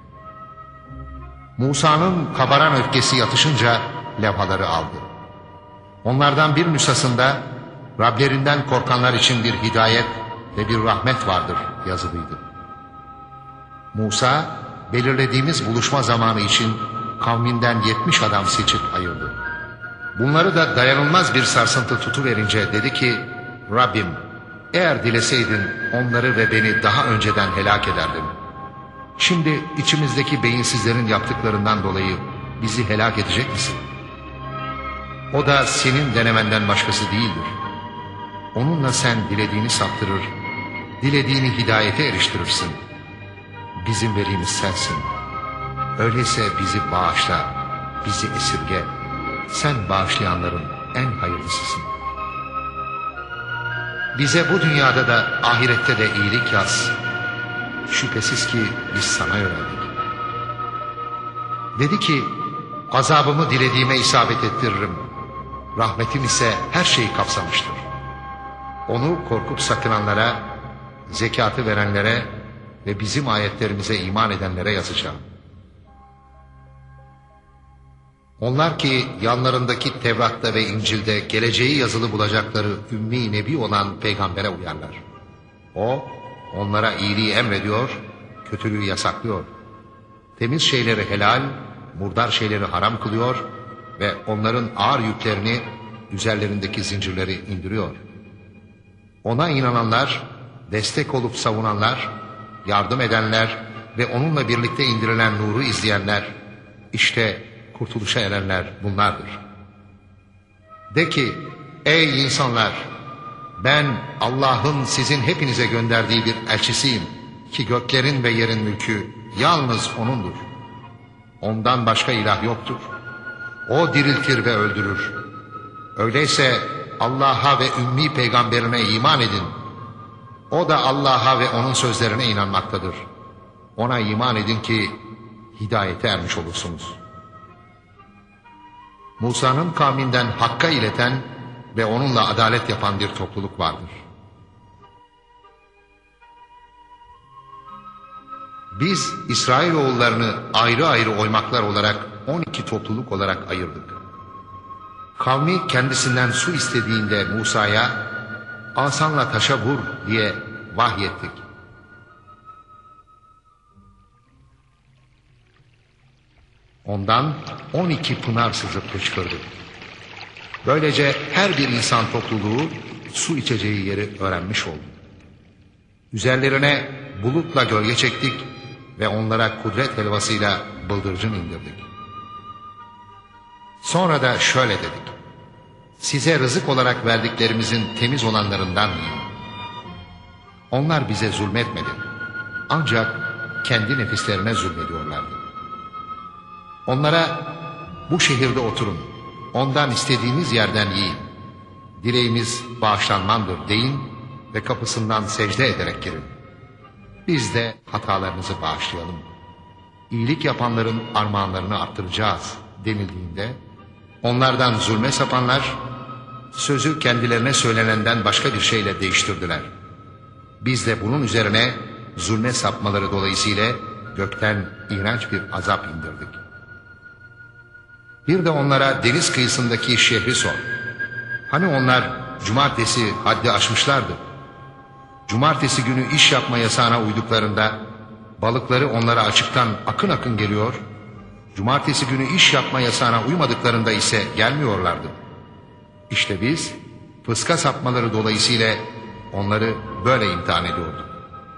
Musa'nın kabaran öfkesi yatışınca levhaları aldı. Onlardan bir nüshasında Rablerinden korkanlar için bir hidayet ve bir rahmet vardır yazılıydı. Musa belirlediğimiz buluşma zamanı için kavminden yetmiş adam seçip ayırdı. Bunları da dayanılmaz bir sarsıntı tutuverince dedi ki, Rabbim eğer dileseydin onları ve beni daha önceden helak ederdin. Şimdi içimizdeki beyinsizlerin yaptıklarından dolayı bizi helak edecek misin? O da senin denemenden başkası değildir. Onunla sen dilediğini saptırır, dilediğini hidayete eriştirirsin. Bizim velimiz sensin. Öyleyse bizi bağışla, bizi esirge. Sen bağışlayanların en hayırlısısın. Bize bu dünyada da ahirette de iyilik yaz. Şüphesiz ki biz sana yöneldik. Dedi ki, azabımı dilediğime isabet ettiririm. Rahmetim ise her şeyi kapsamıştır. Onu korkup sakınanlara, zekatı verenlere ve bizim ayetlerimize iman edenlere yazacağım. Onlar ki yanlarındaki Tevrat'ta ve İncil'de geleceği yazılı bulacakları ümmi nebi olan peygambere uyarlar. O onlara iyiliği emrediyor, kötülüğü yasaklıyor. Temiz şeyleri helal, murdar şeyleri haram kılıyor ve onların ağır yüklerini üzerlerindeki zincirleri indiriyor. Ona inananlar, destek olup savunanlar, yardım edenler ve onunla birlikte indirilen nuru izleyenler, işte kurtuluşa erenler bunlardır. De ki, ey insanlar, ben Allah'ın sizin hepinize gönderdiği bir elçisiyim ki göklerin ve yerin mülkü yalnız O'nundur. Ondan başka ilah yoktur. O diriltir ve öldürür. Öyleyse Allah'a ve ümmi peygamberine iman edin. O da Allah'a ve O'nun sözlerine inanmaktadır. Ona iman edin ki hidayete ermiş olursunuz. Musa'nın kavminden Hakk'a ileten ve onunla adalet yapan bir topluluk vardır. Biz İsrailoğullarını ayrı ayrı oymaklar olarak on iki topluluk olarak ayırdık. Kavmi kendisinden su istediğinde Musa'ya asanla taşa vur diye vahyettik. Ondan on iki pınar sızıp fışkırdı. Böylece her bir insan topluluğu su içeceği yeri öğrenmiş oldu. Üzerlerine bulutla gölge çektik ve onlara kudret helvasıyla bıldırcın indirdik. Sonra da şöyle dedik: size rızık olarak verdiklerimizin temiz olanlarından yiyin. Onlar bize zulmetmedi, ancak kendi nefislerine zulmediyorlardı. Onlara bu şehirde oturun, ondan istediğiniz yerden yiyin, dileğimiz bağışlanmandır deyin ve kapısından secde ederek girin. Biz de hatalarınızı bağışlayalım. İyilik yapanların armağanlarını arttıracağız denildiğinde, onlardan zulme sapanlar sözü kendilerine söylenenden başka bir şeyle değiştirdiler. Biz de bunun üzerine zulme sapmaları dolayısıyla gökten iğrenç bir azap indirdik. Bir de onlara deniz kıyısındaki şehri sor. Hani onlar cumartesi haddi aşmışlardı. Cumartesi günü iş yapma yasağına uyduklarında balıkları onlara açıktan akın akın geliyor. Cumartesi günü iş yapma yasağına uymadıklarında ise gelmiyorlardı. İşte biz fıska sapmaları dolayısıyla onları böyle imtihan ediyorduk.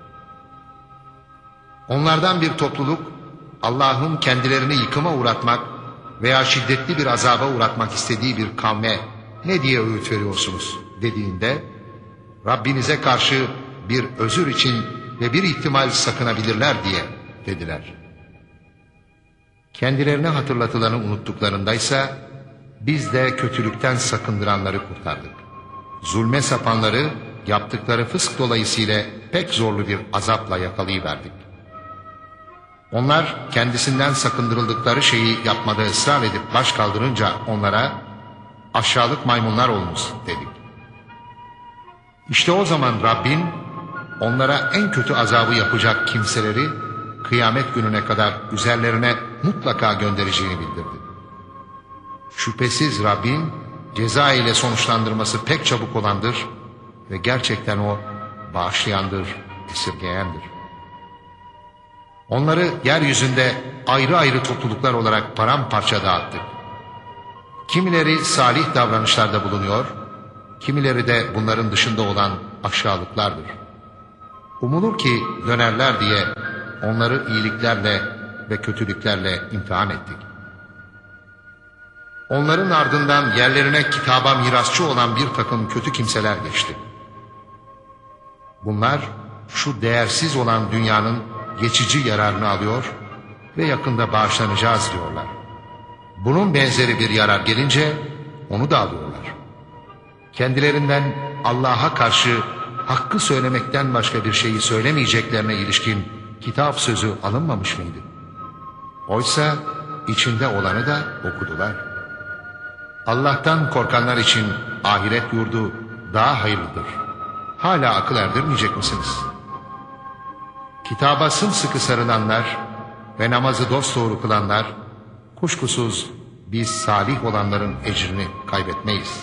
Onlardan bir topluluk Allah'ın kendilerini yıkıma uğratmak veya şiddetli bir azaba uğratmak istediği bir kavme ne diye öğüt veriyorsunuz dediğinde, Rabbinize karşı bir özür için ve bir ihtimal sakınabilirler diye dediler. Kendilerine hatırlatılanı unuttuklarındaysa biz de kötülükten sakındıranları kurtardık. Zulme sapanları yaptıkları fısk dolayısıyla pek zorlu bir azapla yakalayıverdik. Onlar kendisinden sakındırıldıkları şeyi yapmada ısrar edip baş kaldırınca onlara aşağılık maymunlar olunuz dedik. İşte o zaman Rabbin onlara en kötü azabı yapacak kimseleri kıyamet gününe kadar üzerlerine mutlaka göndereceğini bildirdi. Şüphesiz Rabbin ceza ile sonuçlandırması pek çabuk olandır ve gerçekten o bağışlayandır, esirgeyendir. Onları yeryüzünde ayrı ayrı topluluklar olarak paramparça dağıttık. Kimileri salih davranışlarda bulunuyor, kimileri de bunların dışında olan aşağılıklardır. Umulur ki dönerler diye onları iyiliklerle ve kötülüklerle imtihan ettik. Onların ardından yerlerine kitaba mirasçı olan bir takım kötü kimseler geçti. Bunlar şu değersiz olan dünyanın geçici yararını alıyor ve yakında bağışlanacağız diyorlar. Bunun benzeri bir yarar gelince onu da alıyorlar. Kendilerinden Allah'a karşı hakkı söylemekten başka bir şeyi söylemeyeceklerine ilişkin kitap sözü alınmamış mıydı? Oysa içinde olanı da okudular. Allah'tan korkanlar için ahiret yurdu daha hayırlıdır. Hala akıl erdirmeyecek misiniz? Kitaba sımsıkı sarılanlar ve namazı dosdoğru kılanlar, kuşkusuz biz salih olanların ecrini kaybetmeyiz.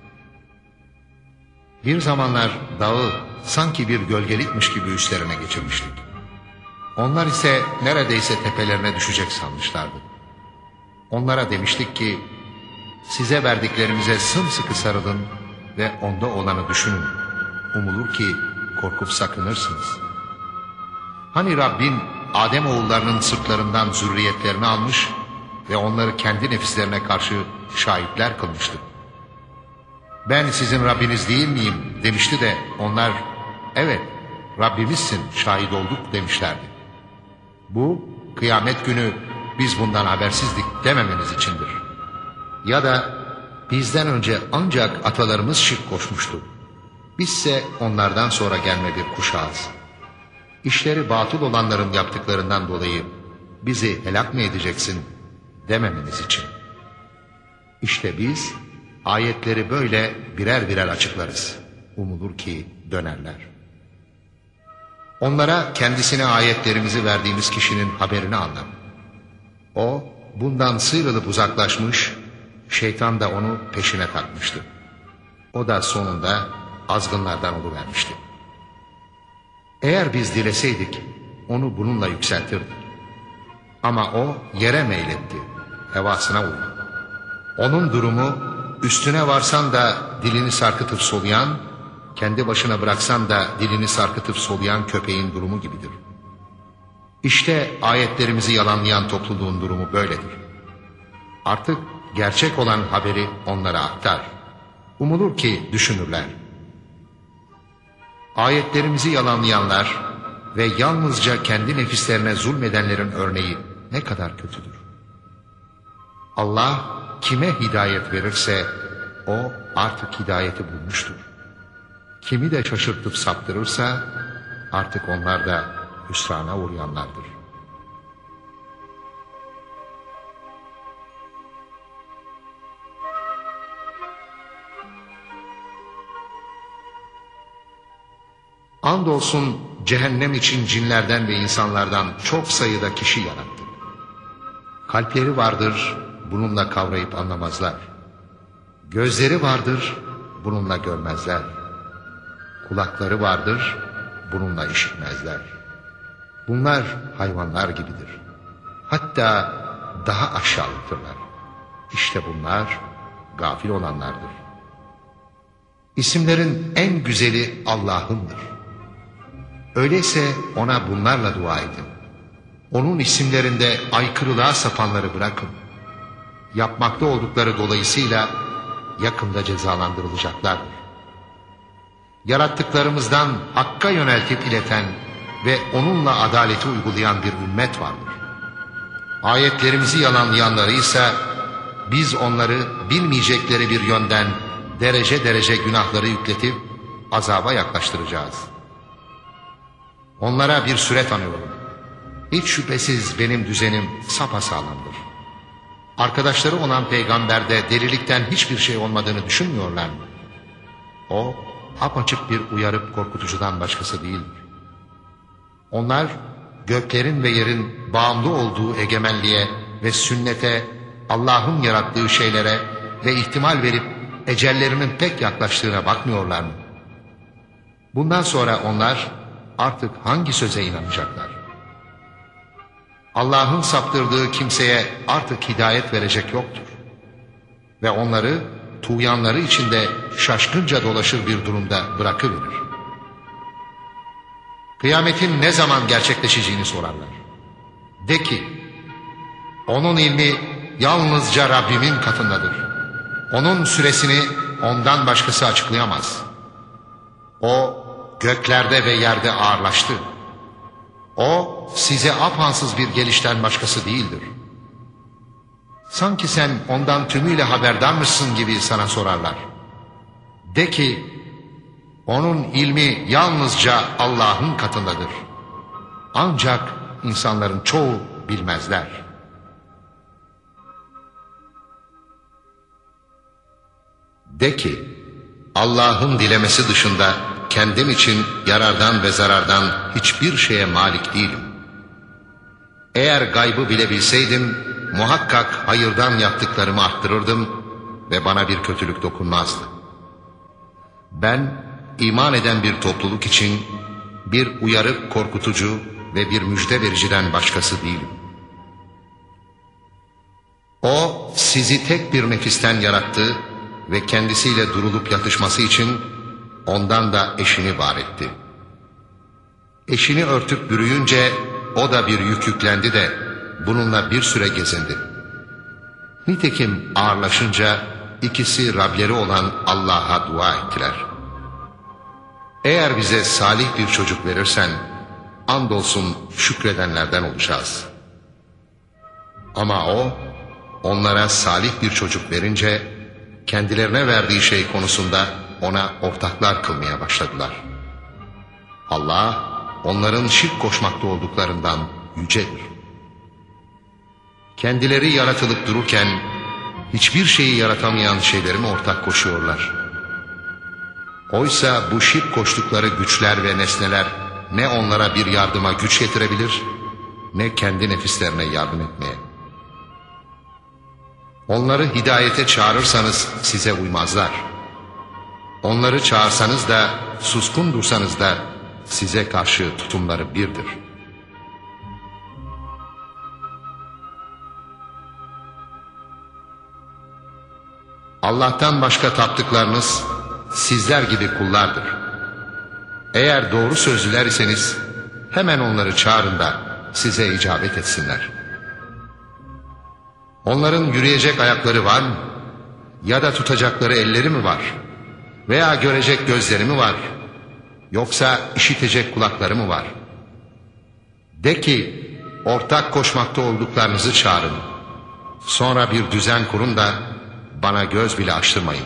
Bir zamanlar dağı sanki bir gölgelikmiş gibi üstlerine geçirmiştik. Onlar ise neredeyse tepelerine düşecek sanmışlardı. Onlara demiştik ki, Size verdiklerimize sımsıkı sarılın ve onda olanı düşünün. Umulur ki korkup sakınırsınız. Hani Rabbin Adem oğullarının sırtlarından zürriyetlerini almış ve onları kendi nefislerine karşı şahitler kılmıştı. Ben sizin Rabbiniz değil miyim demişti de onlar evet Rabbimizsin şahit olduk demişlerdi. Bu kıyamet günü biz bundan habersizdik dememeniz içindir. Ya da bizden önce ancak atalarımız şirk koşmuştu. Bizse onlardan sonra gelme bir kuşağız. İşleri batıl olanların yaptıklarından dolayı bizi helak mı edeceksin dememeniz için. İşte biz ayetleri böyle birer birer açıklarız. Umulur ki dönerler. Onlara kendisine ayetlerimizi verdiğimiz kişinin haberini anlat. O bundan sıyrılıp uzaklaşmış, şeytan da onu peşine takmıştı. O da sonunda azgınlardan oluvermişti. Eğer biz dileseydik onu bununla yükseltirdik. Ama o yere meyletti, hevasına uydu. Onun durumu üstüne varsan da dilini sarkıtıp soluyan, kendi başına bıraksan da dilini sarkıtıp soluyan köpeğin durumu gibidir. İşte ayetlerimizi yalanlayan topluluğun durumu böyledir. Artık gerçek olan haberi onlara aktar. Umulur ki düşünürler. Ayetlerimizi yalanlayanlar ve yalnızca kendi nefislerine zulmedenlerin örneği ne kadar kötüdür. Allah kime hidayet verirse o artık hidayeti bulmuştur. Kimi de şaşırtıp saptırırsa artık onlar da hüsrana uğrayanlardır. Andolsun cehennem için cinlerden ve insanlardan çok sayıda kişi yarattı. Kalpleri vardır, bununla kavrayıp anlamazlar. Gözleri vardır, bununla görmezler. Kulakları vardır, bununla işitmezler. Bunlar hayvanlar gibidir. Hatta daha aşağılıktırlar. İşte bunlar gafil olanlardır. İsimlerin en güzeli Allah'ındır. Öyleyse ona bunlarla dua edin. Onun isimlerinde aykırılığa sapanları bırakın. Yapmakta oldukları dolayısıyla yakında cezalandırılacaklardır. Yarattıklarımızdan Hakk'a yöneltip ileten ve onunla adaleti uygulayan bir ümmet vardır. Ayetlerimizi yalanlayanları ise biz onları bilmeyecekleri bir yönden derece derece günahları yükletip azaba yaklaştıracağız. Onlara bir süre tanıyorum. Hiç şüphesiz benim düzenim sapasağlamdır. Arkadaşları olan peygamberde delilikten hiçbir şey olmadığını düşünmüyorlar mı? O apaçık bir uyarıp korkutucudan başkası değildir. Onlar göklerin ve yerin bağımlı olduğu egemenliğe ve sünnete, Allah'ın yarattığı şeylere ve ihtimal verip ecellerinin pek yaklaştığına bakmıyorlar mı? Bundan sonra onlar artık hangi söze inanacaklar? Allah'ın saptırdığı kimseye artık hidayet verecek yoktur. Ve onları tuğyanları içinde şaşkınca dolaşır bir durumda bırakıverir. Kıyametin ne zaman gerçekleşeceğini sorarlar. De ki, onun ilmi yalnızca Rabbimin katındadır. Onun süresini ondan başkası açıklayamaz. O göklerde ve yerde ağırlaştı. O size apansız bir gelişten başkası değildir. Sanki sen ondan tümüyle haberdarmışsın gibi sana sorarlar. De ki, onun ilmi yalnızca Allah'ın katındadır. Ancak insanların çoğu bilmezler. De ki, Allah'ın dilemesi dışında kendim için yarardan ve zarardan hiçbir şeye malik değilim. Eğer gaybı bilebilseydim, muhakkak hayırdan yaptıklarımı arttırırdım ve bana bir kötülük dokunmazdı. Ben iman eden bir topluluk için bir uyarıp korkutucu ve bir müjde vericiden başkası değilim. O sizi tek bir nefisten yarattı ve kendisiyle durulup yatışması için ondan da eşini var etti. Eşini örtüp bürüyünce o da bir yük yüklendi de bununla bir süre gezindi. Nitekim ağırlaşınca ikisi Rableri olan Allah'a dua ettiler. Eğer bize salih bir çocuk verirsen andolsun şükredenlerden olacağız. Ama o onlara salih bir çocuk verince kendilerine verdiği şey konusunda ona ortaklar kılmaya başladılar. Allah onların şirk koşmakta olduklarından yücedir. Kendileri yaratılıp dururken hiçbir şeyi yaratamayan şeyleri mi ortak koşuyorlar? Oysa bu şirk koştukları güçler ve nesneler ne onlara bir yardıma güç getirebilir, ne kendi nefislerine yardım etmeye. Onları hidayete çağırırsanız size uymazlar. Onları çağırsanız da, suskun dursanız da size karşı tutumları birdir. Allah'tan başka taptıklarınız sizler gibi kullardır. Eğer doğru sözlüler iseniz hemen onları çağırın da size icabet etsinler. Onların yürüyecek ayakları var mı? Ya da tutacakları elleri mi var? Veya görecek gözleri mi var? Yoksa işitecek kulakları mı var? De ki, ortak koşmakta olduklarınızı çağırın. Sonra bir düzen kurun da bana göz bile açtırmayın.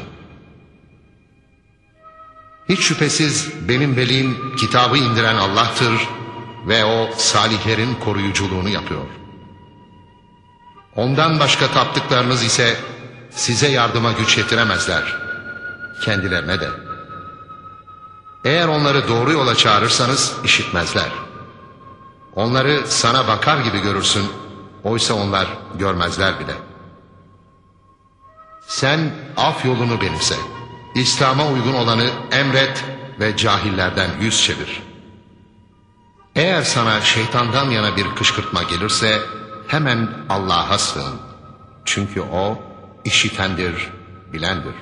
Hiç şüphesiz benim velim kitabı indiren Allah'tır ve o salihlerin koruyuculuğunu yapıyor. Ondan başka taptıklarınız ise size yardıma güç yetiremezler, kendilerine de. Eğer onları doğru yola çağırırsanız işitmezler. Onları sana bakar gibi görürsün, oysa onlar görmezler bile. Sen af yolunu benimse, İslam'a uygun olanı emret ve cahillerden yüz çevir. Eğer sana şeytandan yana bir kışkırtma gelirse hemen Allah'a sığın. Çünkü o işitendir, bilendir.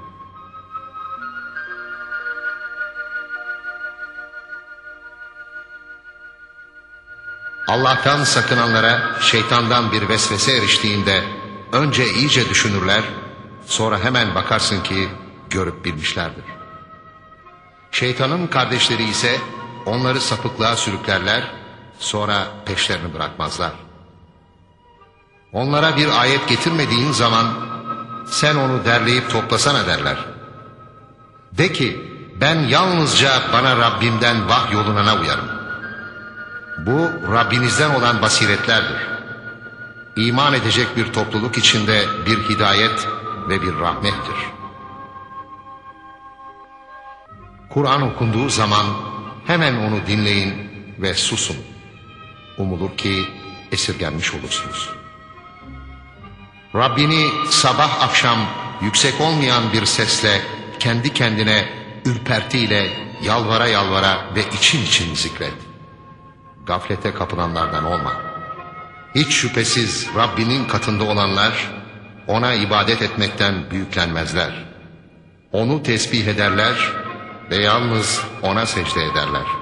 Allah'tan sakınanlara şeytandan bir vesvese eriştiğinde önce iyice düşünürler, sonra hemen bakarsın ki görüp bilmişlerdir. Şeytanın kardeşleri ise onları sapıklığa sürüklerler, sonra peşlerini bırakmazlar. Onlara bir ayet getirmediğin zaman sen onu derleyip toplasana derler. De ki ben yalnızca bana Rabbimden vahyolunana uyarım. Bu Rabbinizden olan basiretlerdir. İman edecek bir topluluk içinde bir hidayet ve bir rahmettir. Kur'an okunduğu zaman hemen onu dinleyin ve susun. Umulur ki esirgenmiş olursunuz. Rabbini sabah akşam yüksek olmayan bir sesle kendi kendine ürpertiyle yalvara yalvara ve için için zikret. Gaflete kapılanlardan olma. Hiç şüphesiz Rabbinin katında olanlar ona ibadet etmekten büyüklenmezler. Onu tesbih ederler ve yalnız ona secde ederler.